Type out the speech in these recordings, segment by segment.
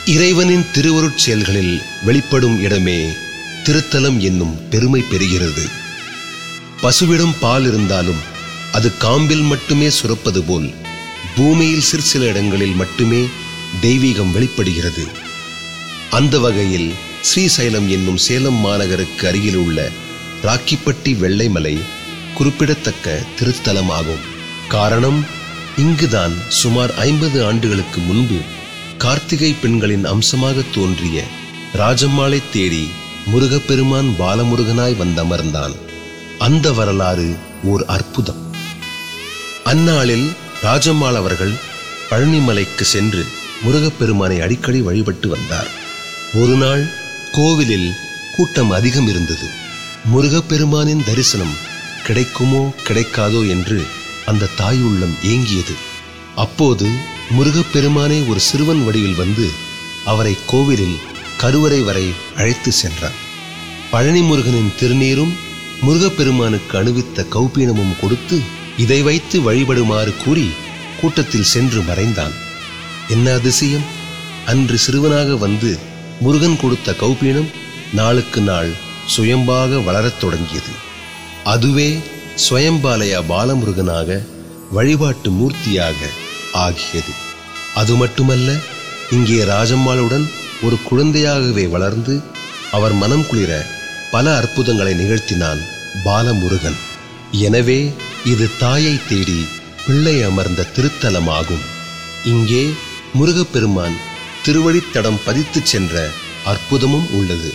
இறைவனின் திருவருட் செயல்களில் வெளிப்படும் இடமே திருத்தலம் என்னும் பெருமை பெறுகிறது. பசுவிடம் பால் இருந்தாலும் அது காம்பில் மட்டுமே சுரப்பது போல் பூமியில் சிற்சில இடங்களில் மட்டுமே தெய்வீகம் வெளிப்படுகிறது. அந்த வகையில் ஸ்ரீசைலம் என்னும் சேலம் மாநகருக்கு அருகில் உள்ள ராக்கிப்பட்டி வெள்ளைமலை குறிப்பிடத்தக்க திருத்தலமாகும். காரணம், இங்குதான் சுமார் 50 ஆண்டுகளுக்கு முன்பு கார்த்திகை பெண்களின் அம்சமாக தோன்றிய ராஜம்மாளை தேடி முருகப்பெருமான் பாலமுருகனாய் வந்தமர்ந்தான். அந்த வரலாறு ஓர் அற்புதம். அந்நாளில் ராஜம்மாள் அவர்கள் பழனிமலைக்கு சென்று முருகப்பெருமானை அடிக்கடி வழிபட்டு வந்தார். ஒரு நாள் கோவிலில் கூட்டம் அதிகம் இருந்தது. முருகப்பெருமானின் தரிசனம் கிடைக்குமோ கிடைக்காதோ என்று அந்த தாயுள்ளம் ஏங்கியது. அப்போது முருகப்பெருமானே ஒரு சிறுவன் வடிவில் வந்து அவரை கோவிலில் கருவறை வரை அழைத்து சென்றார். பழனி முருகனின் திருநீரும் முருகப்பெருமானுக்கு அணிவித்த கௌபீனமும் கொடுத்து இதை வைத்து வழிபடுமாறு கூறி கூட்டத்தில் சென்று மறைந்தான். என்ன அதிசயம்! அன்று சிறுவனாக வந்து முருகன் கொடுத்த கௌபீனம் நாளுக்கு நாள் சுயம்பாக வளரத் தொடங்கியது. அதுவே ஸ்வயம்பாலயா பாலமுருகனாக வழிபாட்டு மூர்த்தியாக ஆகியது. அது மட்டுமல்ல, இங்கே ராஜம்மாளுடன் ஒரு குழந்தையாகவே வளர்ந்து அவர் மனம் குளிர பல அற்புதங்களை நிகழ்த்தினான் பாலமுருகன். எனவே இது தாயை தேடி பிள்ளை அமர்ந்த திருத்தலமாகும். இங்கே முருகப்பெருமான் திருவழித்தடம் பதித்து சென்ற அற்புதமும் உள்ளது.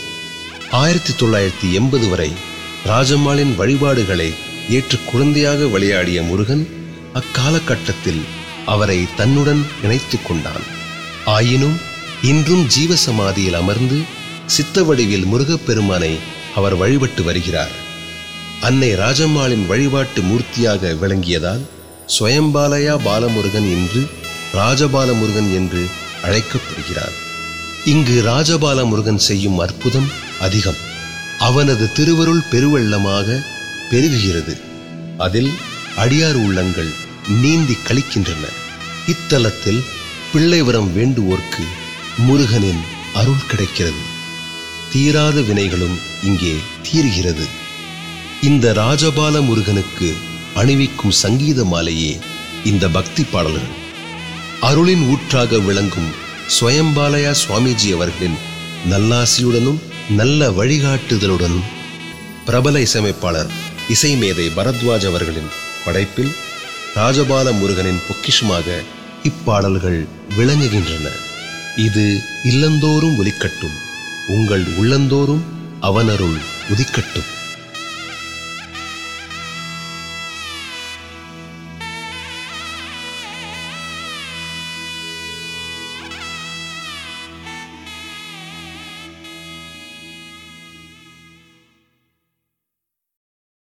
1980 வரை ராஜம்மாளின் வழிபாடுகளை ஏற்று குழந்தையாக விளையாடிய முருகன் அக்காலகட்டத்தில் அவரை தன்னுடன் இணைத்து கொண்டான். ஆயினும் இன்றும் ஜீவசமாதியில் அமர்ந்து சித்த வடிவில் முருகப்பெருமானை அவர் வழிபட்டு வருகிறார். அன்னை ராஜம்மாளின் வழிபாட்டு மூர்த்தியாக விளங்கியதால் ஸ்வயம்பாலயா பாலமுருகன் என்று ராஜபாலமுருகன் என்று அழைக்கப்படுகிறார். இங்கு ராஜபால முருகன் செய்யும் அற்புதம் அதிகம். அவனது திருவருள் பெருவெள்ளமாக பெருகுகிறது. அதில் அடியார் உள்ளங்கள் நீந்தி கழிக்கின்றன. இத்தலத்தில் பிள்ளை வரம் வேண்டுவோர்க்கு முருகனின் அருள் கிடைக்கிறது. தீராத வினைகளும் இங்கே தீர்கிறது. இந்த ராஜபால முருகனுக்கு அணிவிக்கும் சங்கீத மாலையே இந்த பக்தி பாடல்கள். அருளின் ஊற்றாக விளங்கும் ஸ்வயம்பாலயா சுவாமிஜி அவர்களின் நல்லாசியுடனும் நல்ல வழிகாட்டுதலுடனும் பிரபல இசையமைப்பாளர் இசைமேதை பரத்வாஜ் அவர்களின் படைப்பில் ராஜபால முருகனின் பொக்கிஷமாக இப்பாடல்கள் விளங்குகின்றன. இது இல்லந்தோறும் ஒலிக்கட்டும், உங்கள் உள்ளந்தோறும் அவனருள் உதிக்கட்டும்.